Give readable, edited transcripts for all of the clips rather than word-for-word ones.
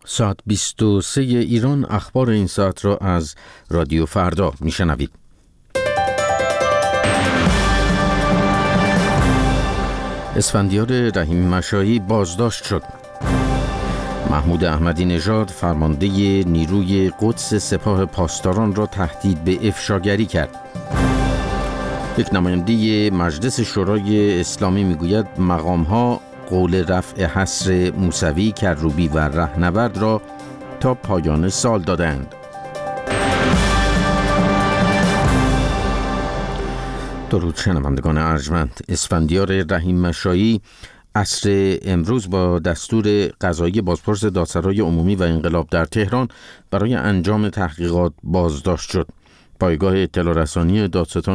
ساعت 23 ایران اخبار این ساعت را از رادیو فردا میشنوید. اسفندیار رحیم مشایی بازداشت شد. محمود احمدی نژاد فرمانده نیروی قدس سپاه پاسداران را تهدید به افشاگری کرد. یک نماینده مجلس شورای اسلامی میگوید مقام‌ها قول رفع حصر موسوی، کروبی و رهنورد را تا پایان سال دادند. درود شنوندگان ارجمند. اسفندیار رحیم مشایی عصر امروز با دستور قضایی بازپرس دادسرای عمومی و انقلاب در تهران برای انجام تحقیقات بازداشت شد. پایگاه اطلاع رسانی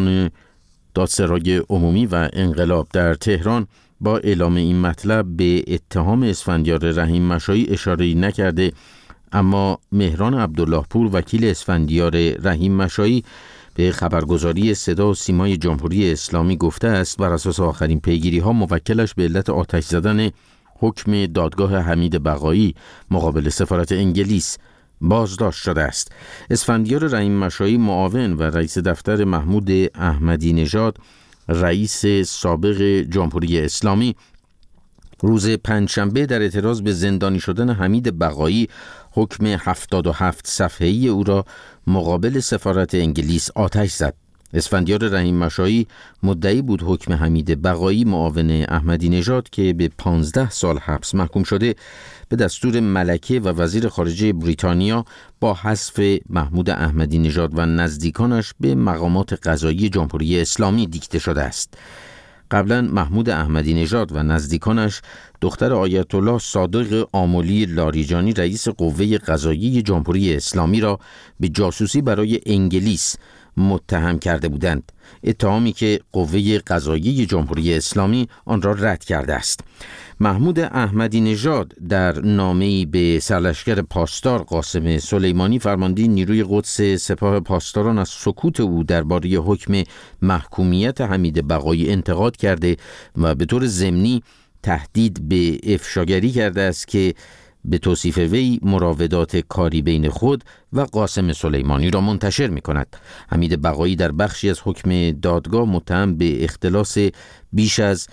دادسرای عمومی و انقلاب در تهران با اعلام این مطلب به اتهام اسفندیار رحیم مشایی اشاره‌ای نکرده، اما مهران عبدالله پور وکیل اسفندیار رحیم مشایی به خبرگزاری صدا و سیمای جمهوری اسلامی گفته است بر اساس آخرین پیگیری‌ها موکلش به علت آتش زدن حکم دادگاه حمید بقایی مقابل سفارت انگلیس بازداشت شده است. اسفندیار رحیم مشایی معاون و رئیس دفتر محمود احمدی نژاد رئیس سابق جمهوری اسلامی روز پنجشنبه در اعتراض به زندانی شدن حمید بقایی حکم 77 صفحه‌ای او را مقابل سفارت انگلیس آتش زد. اسفندیار رحیم مشایی مدعی بود حکم حمید بقایی معاون احمدی نژاد که به 15 سال حبس محکوم شده به دستور ملکه و وزیر خارجه بریتانیا با حذف محمود احمدی نژاد و نزدیکانش به مقامات قضایی جمهوری اسلامی دیکته شده است. قبلا محمود احمدی نژاد و نزدیکانش دختر آیت الله صادق آملی لاریجانی رئیس قوه قضایی جمهوری اسلامی را به جاسوسی برای انگلیس متهم کرده بودند، اتهامی که قوه قضایی جمهوری اسلامی آن را رد کرده است. محمود احمدی نژاد در نامه‌ای به سرلشکر پاسدار قاسم سلیمانی فرمانده نیروی قدس سپاه پاسداران از سکوت او درباره حکم محکومیت حمید بقایی انتقاد کرده و به طور ضمنی تهدید به افشاگری کرده است که به توصیف وی مراودات کاری بین خود و قاسم سلیمانی را منتشر می کند. حمید بقایی در بخشی از حکم دادگاه متهم به اختلاس بیش از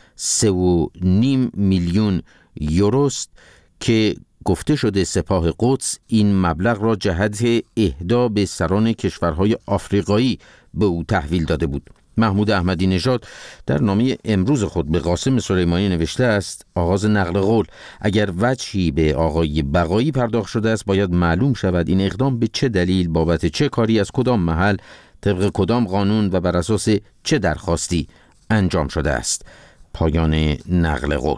3.5 میلیون یوروست که گفته شده سپاه قدس این مبلغ را جهت اهدا به سران کشورهای آفریقایی به او تحویل داده بود. محمود احمدی نژاد در نامه امروز خود به قاسم سلیمانی نوشته است آغاز نقل قول: اگر وجهی به آقای بقایی پرداخت شده است باید معلوم شود این اقدام به چه دلیل، بابت چه کاری، از کدام محل، طبق کدام قانون و بر اساس چه درخواستی انجام شده است. پایان نقل قول.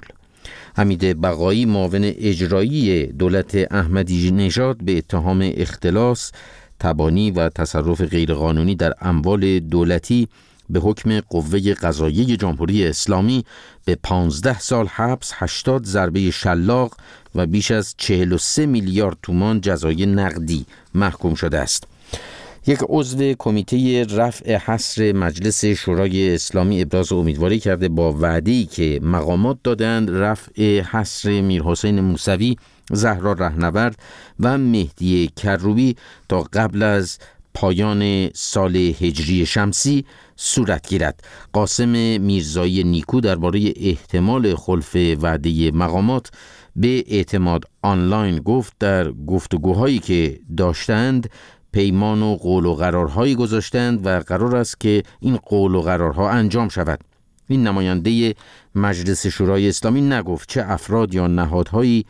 حمید بقایی معاون اجرایی دولت احمدی نژاد به اتهام اختلاس، تبانی و تصرف غیرقانونی در اموال دولتی به حکم قوه قضایی جمهوری اسلامی به 15 سال حبس، 80 ضربه شلاق و بیش از 43 میلیارد تومان جزای نقدی محکوم شده است. یک عضو کمیته رفع حصر مجلس شورای اسلامی ابراز امیدواری کرده با وعده‌ای که مقامات دادند رفع حصر میرحسین موسوی، زهرا رهنورد و مهدی کروبی تا قبل از پایان سال هجری شمسی صورت گیرد. قاسم میرزایی نیکو درباره احتمال خلف وعده مقامات به اعتماد آنلاین گفت در گفتگوهایی که داشتند پیمان و قول و قرارهایی گذاشتند و قرار است که این قول و قرارها انجام شود. این نماینده مجلس شورای اسلامی نگفت چه افراد یا نهادهایی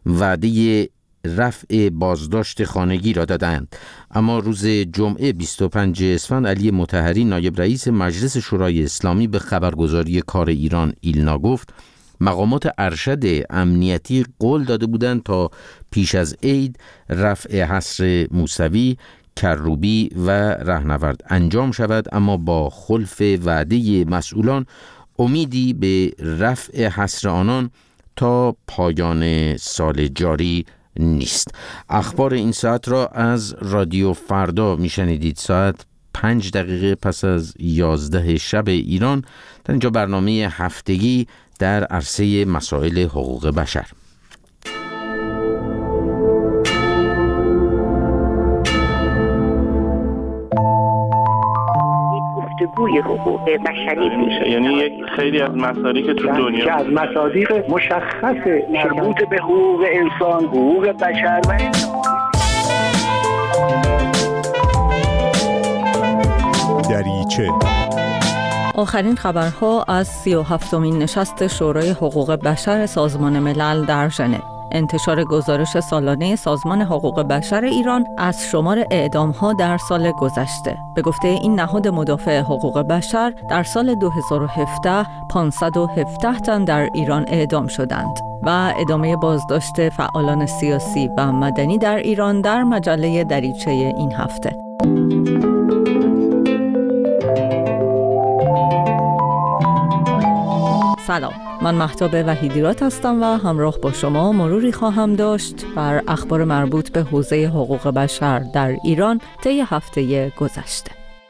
وعده رفع بازداشت خانگی را دادند، اما روز جمعه 25 اسفند علی مطهری نایب رئیس مجلس شورای اسلامی به خبرگزاری کار ایران ایلنا گفت مقامات ارشد امنیتی قول داده بودند تا پیش از عید رفع حصر موسوی، کروبی و رهنورد انجام شود، اما با خلف وعده مسئولان امیدی به رفع حصر آنان تا پایان سال جاری نیست. اخبار این ساعت را از رادیو فردا میشنیدید. ساعت 5 دقیقه پس از 11 شب ایران. در اینجا برنامه هفتگی در عرصه مسائل حقوق بشر. بازگوی حقوق بشری میشه. یعنی یک خیلی از مصادیق تو دنیا که از مصادیق مشخص مربوط به حقوق انسان، حقوق بشر و دریچه. آخرین خبرها از 37مین نشست شورای حقوق بشر سازمان ملل در ژنو. انتشار گزارش سالانه سازمان حقوق بشر ایران از شمار اعدام‌ها در سال گذشته. به گفته این نهاد مدافع حقوق بشر، در سال 2017 517 تن در ایران اعدام شدند و ادامه بازداشت فعالان سیاسی و مدنی در ایران در مجله دریچه این هفته. سلام، من مهتاب وحیدیرات هستم و همراه با شما مروری خواهم داشت بر اخبار مربوط به حوزه حقوق بشر در ایران طی هفته گذشته.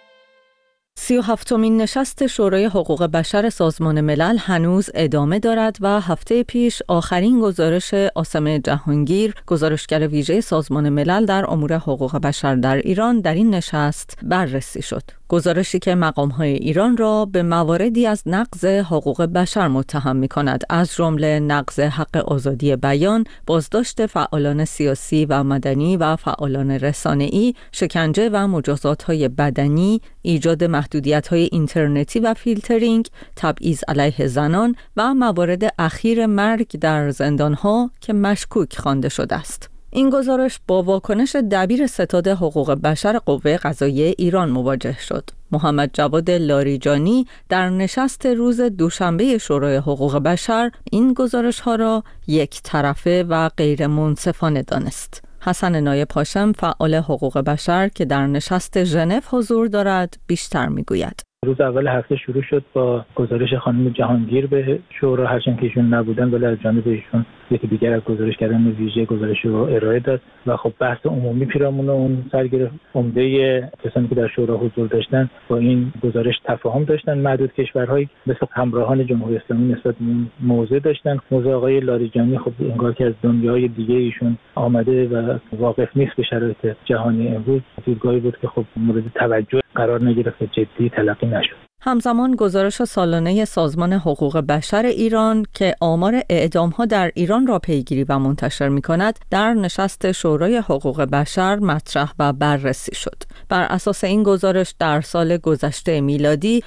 37مین نشست شورای حقوق بشر سازمان ملل هنوز ادامه دارد و هفته پیش آخرین گزارش عاصم جهانگیر، گزارشگر ویژه سازمان ملل در امور حقوق بشر در ایران، در این نشست بررسی شد. گزارشی که مقام‌های ایران را به مواردی از نقض حقوق بشر متهم می‌کند، از جمله نقض حق آزادی بیان، بازداشت فعالان سیاسی و مدنی و فعالان رسانه‌ای، شکنجه و مجازات‌های بدنی، ایجاد محدودیت‌های اینترنتی و فیلترینگ، تبعیض علیه زنان و موارد اخیر مرگ در زندان‌ها که مشکوک خوانده شده است. این گزارش با واکنش دبیر ستاد حقوق بشر قوه قضاییه ایران مواجه شد. محمد جواد لاریجانی در نشست روز دوشنبه شورای حقوق بشر این گزارش‌ها را یک طرفه و غیر منصفانه دانست. حسن نایب هاشم، فعال حقوق بشر که در نشست ژنو حضور دارد، بیشتر میگوید. روز اول هفته شروع شد با گزارش خانم جهانگیر به شورا، هرچند که ایشون نبودن ولی از جانب ایشون یکی دیگر از گزارشگران ویژه گزارش رو ارائه داد و خب بحث عمومی پیرامون اون سر گرفت. عمده کسانی که در شورا حضور داشتن با این گزارش تفاهم داشتن. معدود کشورهایی مثل همراهان جمهوری اسلامی نسبت به این موضع داشتن. موضع آقای لاریجانی خب انگار که از دنیای دیگه ایشون آمده و واقف نیست به شرایط جهانی امروز. دیدگاهی بود که خب مورد توجه قرار نگرفت، جدی تلقی نشد. همزمان گزارش سالانه سازمان حقوق بشر ایران که آمار اعدام‌ها در ایران را پیگیری و منتشر می‌کند، در نشست شورای حقوق بشر مطرح و بررسی شد. بر اساس این گزارش در سال گذشته میلادی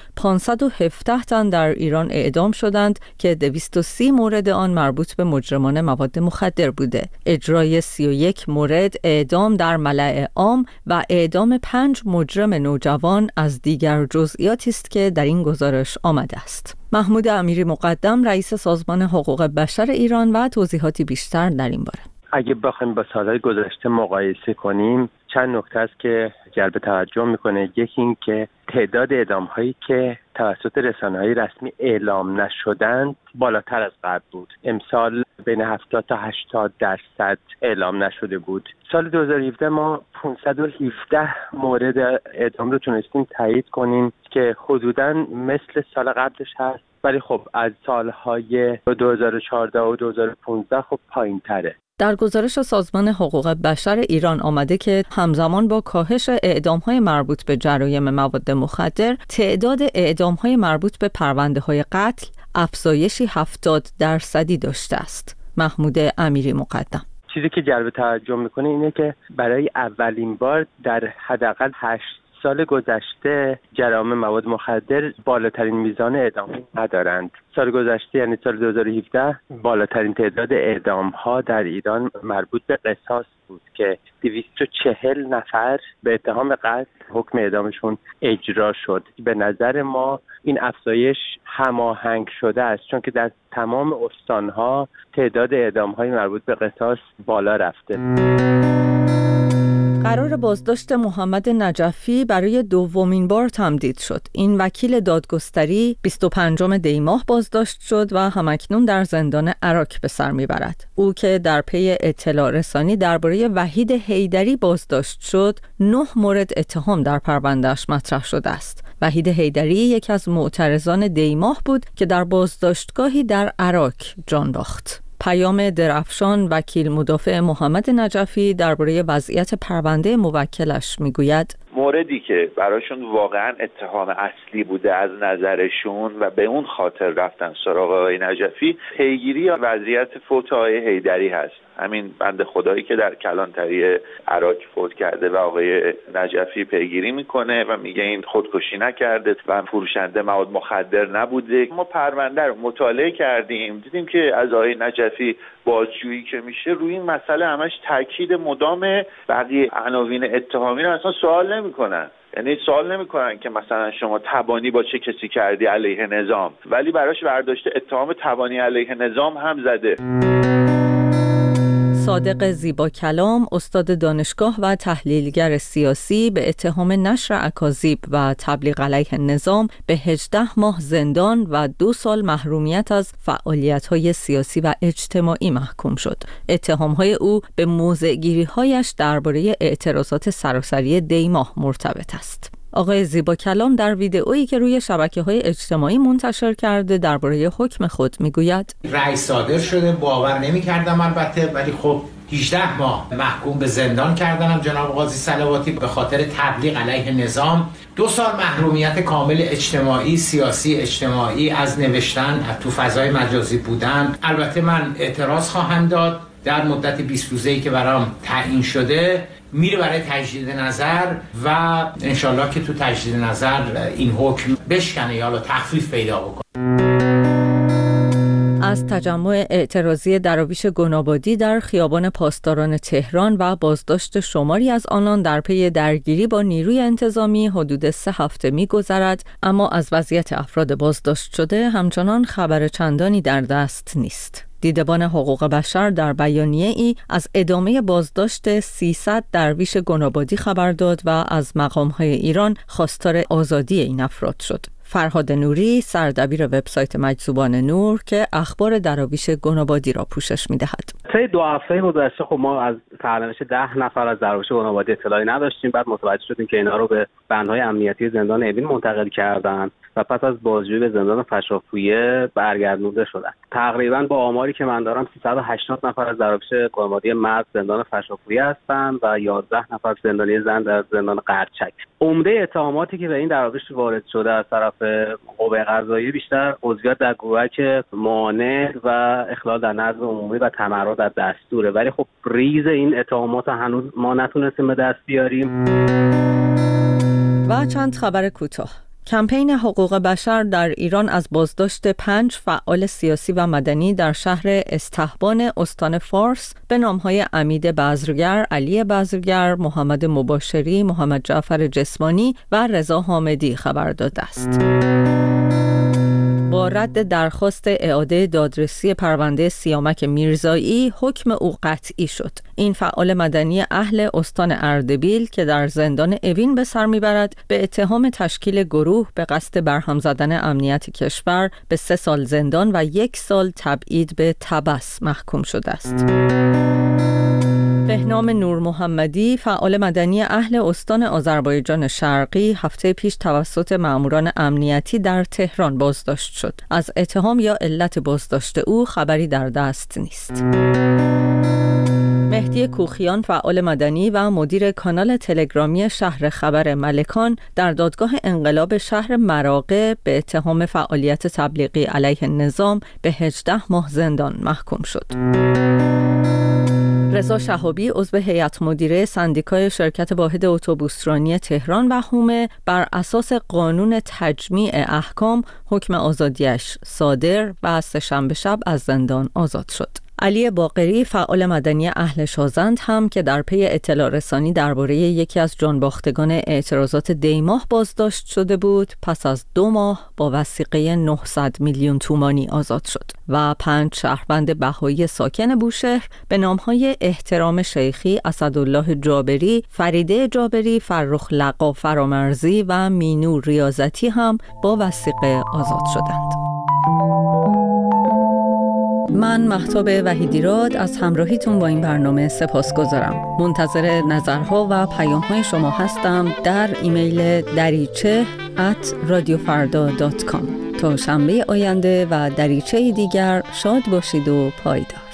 517 تن در ایران اعدام شدند که 230 مورد آن مربوط به مجرمان مواد مخدر بوده. اجرای 31 مورد اعدام در ملأ عام و اعدام 5 مجرم نوجوان از دیگر جزئیاتی است که در این گزارش آمده است. محمود امیری مقدم، رئیس سازمان حقوق بشر ایران و توضیحاتی بیشتر در این باره. اگه بخوایم با سالهای گذشته مقایسه کنیم، چند نکته است که جلب توجه میکنه. یکی این که تعداد اعدام‌هایی که توسط رسانه‌های رسمی اعلام نشدند بالاتر از قبل بود. امسال بین 70 تا 80% اعلام نشده بود. سال 2017 ما 517 مورد اعدام رو تونستیم تایید کنیم که حدوداً مثل سال قبلش هست، ولی خب از سالهای 2014 و 2015 خب پایین‌تره. در گزارش سازمان حقوق بشر ایران آمده که همزمان با کاهش اعدام‌های مربوط به جرایم مواد مخدر، تعداد اعدام‌های مربوط به پرونده‌های قتل افزایشی 70% داشته است. محمود امیری مقدم. چیزی که جلب توجه میکنه اینه که برای اولین بار در حداقل 8 سال گذشته جرایم مواد مخدر بالاترین میزان اعدام ندارند. سال گذشته یعنی سال 2017 بالاترین تعداد اعدام‌ها در ایران مربوط به قصاص بود که 240 نفر به اتهام قتل حکم اعدامشون اجرا شد. به نظر ما این افزایش هماهنگ شده است، چون که در تمام استان‌ها تعداد اعدام‌های مربوط به قصاص بالا رفته. قرار بازداشت محمد نجفی برای دومین بار تمدید شد. این وکیل دادگستری 25 دی ماه بازداشت شد و همکنون در زندان اراک به سر میبرد. او که در پی اطلاع رسانی درباره وحید حیدری بازداشت شد، 9 مورد اتهام در پرونده‌اش مطرح شده است. وحید حیدری یکی از معترضان دی ماه بود که در بازداشتگاهی در اراک جان باخت. پیام درفشان، وکیل مدافع محمد نجفی، درباره وضعیت پرونده موکلش میگوید: موردی که براشون واقعا اتهام اصلی بوده از نظرشون و به اون خاطر رفتن سراغ آقای نجفی، پیگیری وضعیت فوت آقای حیدری هست. همین بنده خدایی که در کلانتری عراق فوت کرده و آقای نجفی پیگیری میکنه و میگه این خودکشی نکرده و فروشنده مواد مخدر نبوده. ما پرونده رو مطالعه کردیم، دیدیم که از آقای نجفی بازجویی که میشه روی این مسئله همش تاکید مدام، بقیه عناوین اتهامی رو اصلا سوال نمیکنن. یعنی سوال نمیکنن که مثلا شما تبانی با چه کسی کردی علیه نظام، ولی براش برداشته اتهام تبانی علیه نظام هم زده. صادق زیبا کلام، استاد دانشگاه و تحلیلگر سیاسی، به اتهام نشر اکاذیب و تبلیغ علیه نظام به 18 ماه زندان و 2 سال محرومیت از فعالیت‌های سیاسی و اجتماعی محکوم شد. اتهام‌های او به موضع‌گیری‌هایش درباره اعتراضات سراسری دیماه مرتبط است. آقای زیبا کلام در ویدئویی که روی شبکه‌های اجتماعی منتشر کرده درباره حکم خود میگوید: رأی صادر شده، باور نمی‌کردم البته، ولی خب 18 ماه محکوم به زندان کردنم جناب قاضی صلواتی به خاطر تبلیغ علیه نظام، 2 سال محرومیت کامل اجتماعی، سیاسی اجتماعی از نوشتن، تو فضای مجازی بودن. البته من اعتراض خواهم داد در مدت 20 روزه‌ای که برام تعیین شده، میره برای تجدید نظر و انشالله که تو تجدید نظر این حکم بشکنه یا تخفیف پیدا بکنه. از تجمع اعتراضی دراویش گنابادی در خیابان پاسداران تهران و بازداشت شماری از آنان در پی درگیری با نیروی انتظامی حدود 3 هفته می‌گذرد، اما از وضعیت افراد بازداشت شده همچنان خبر چندانی در دست نیست. دیدبان حقوق بشر در بیانیه‌ای از ادامه بازداشت 300 درویش گنابادی خبر داد و از مقام‌های ایران خواستار آزادی این افراد شد. فرهاد نوری، سردبیر وبسایت مجذوبان نور که اخبار دراویش گنابادی را پوشش می‌دهد. طی 2 هفته گذشته خب ما از سرنوشت 10 نفر از دراویش گنابادی اطلاعی نداشتیم. بعد متوجه شدیم که اینا رو به بندهای امنیتی زندان اوین منتقل کردن و پس از بازجویی به زندان فشافویه برگردونده شدن. تقریبا با آماری که من دارم 380 نفر از دراویش گنابادی مرد زندان فشافویه هستند و 11 نفر زندانی زن در زندان قرچک. عمده اتهاماتی که به این دراویش وارد شده از طرف قوه قضاییه بیشتر عضویت در گروهک معاند و اخلال در نظم عمومی و تمرد در دستوره، ولی خب ریز این اتهامات هنوز ما نتونستیم به دست بیاریم. و چند خبر کوتاه. کمپین حقوق بشر در ایران از بازداشت 5 فعال سیاسی و مدنی در شهر استحبان استان فارس به نامهای امید بزرگر، علی بزرگر، محمد مباشری، محمد جعفر جسمانی و رضا حامدی خبر داده است. با رد درخواست اعاده دادرسی پرونده سیامک میرزایی، حکم او قطعی شد. این فعال مدنی اهل استان اردبیل که در زندان اوین به سر میبرد، به اتهام تشکیل گروه به قصد برهم زدن امنیت کشور به 3 سال زندان و 1 سال تبعید به تبس محکوم شده است. بهنام نور محمدی، فعال مدنی اهل استان آذربایجان شرقی، هفته پیش توسط مأموران امنیتی در تهران بازداشت شد. از اتهام یا علت بازداشت او خبری در دست نیست. مهدی کوخیان، فعال مدنی و مدیر کانال تلگرامی شهر خبر ملکان، در دادگاه انقلاب شهر مراغه به اتهام فعالیت تبلیغی علیه نظام به 18 ماه زندان محکوم شد. رضا شهابی، عضو هیئت مدیره سندیکای شرکت واحد اتوبوسرانی تهران و حومه، بر اساس قانون تجمیع احکام حکم آزادیش صادر و سه‌شنبه شب از زندان آزاد شد. علی باقری، فعال مدنی اهل شازند هم که در پی اطلاع رسانی درباره یکی از جانباختگان اعتراضات دیماه بازداشت شده بود، پس از 2 ماه با وثیقه 900 میلیون تومانی آزاد شد و 5 شهروند بهایی ساکن بوشهر به نامهای احترام شیخی، اسدالله جابری، فریده جابری، فرخ لقا فرامرزی و مینو ریاضتی هم با وثیقه آزاد شدند. من مهتاب وحیدیراد از همراهیتون با این برنامه سپاسگزارم. منتظر نظرها و پیام‌های شما هستم در ایمیل dariche@radiofarda.com. تا شنبه آینده و دریچه دیگر شاد باشید و پایدار.